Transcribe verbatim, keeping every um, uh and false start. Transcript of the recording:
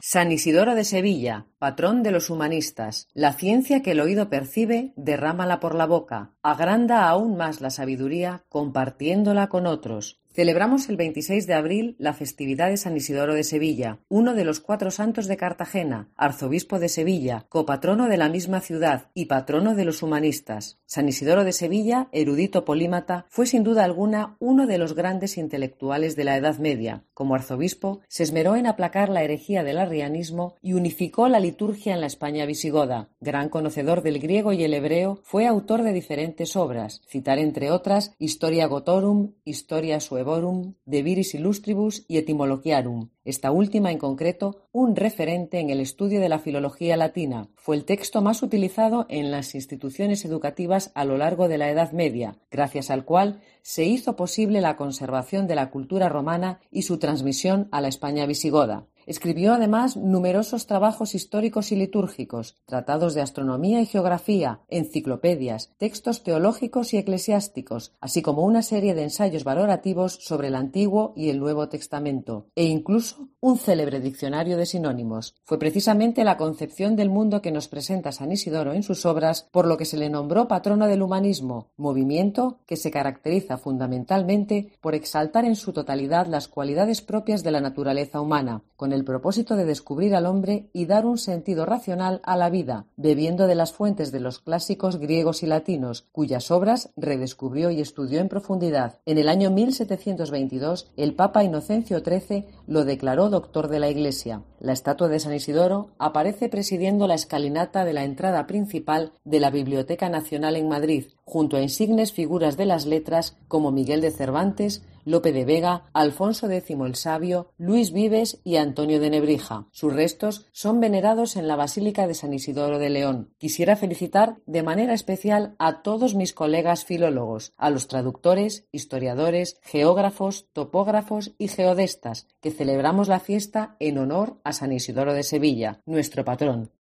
San Isidoro de Sevilla, patrón de los humanistas. La ciencia que el oído percibe, derrámala por la boca. Agranda aún más la sabiduría compartiéndola con otros. Celebramos el veintiséis de abril la festividad de San Isidoro de Sevilla, uno de los cuatro santos de Cartagena, arzobispo de Sevilla, copatrono de la misma ciudad y patrono de los humanistas. San Isidoro de Sevilla, erudito polímata, fue sin duda alguna uno de los grandes intelectuales de la Edad Media. Como arzobispo, se esmeró en aplacar la herejía del arrianismo y unificó la liturgia en la España visigoda. Gran conocedor del griego y el hebreo, fue autor de diferentes obras, citar entre otras Historia Gotorum, Historia Suevorum, De Viris Illustribus y Etymologiarum. Esta última, en concreto, un referente en el estudio de la filología latina. Fue el texto más utilizado en las instituciones educativas a lo largo de la Edad Media, gracias al cual se hizo posible la conservación de la cultura romana y su transmisión a la España visigoda. Escribió además numerosos trabajos históricos y litúrgicos, tratados de astronomía y geografía, enciclopedias, textos teológicos y eclesiásticos, así como una serie de ensayos valorativos sobre el Antiguo y el Nuevo Testamento, e incluso un célebre diccionario de sinónimos. Fue precisamente la concepción del mundo que nos presenta San Isidoro en sus obras, por lo que se le nombró patrono del humanismo, movimiento que se caracteriza fundamentalmente por exaltar en su totalidad las cualidades propias de la naturaleza humana, con el propósito de descubrir al hombre y dar un sentido racional a la vida, bebiendo de las fuentes de los clásicos griegos y latinos, cuyas obras redescubrió y estudió en profundidad. En el año mil setecientos veintidós, el Papa Inocencio trece lo declaró doctor de la Iglesia. La estatua de San Isidoro aparece presidiendo la escalinata de la entrada principal de la Biblioteca Nacional en Madrid, junto a insignes figuras de las letras como Miguel de Cervantes, Lope de Vega, Alfonso X el Sabio, Luis Vives y Antonio de Nebrija. Sus restos son venerados en la Basílica de San Isidoro de León. Quisiera felicitar de manera especial a todos mis colegas filólogos, a los traductores, historiadores, geógrafos, topógrafos y geodestas, que celebramos la fiesta en honor a San Isidoro de Sevilla, nuestro patrón.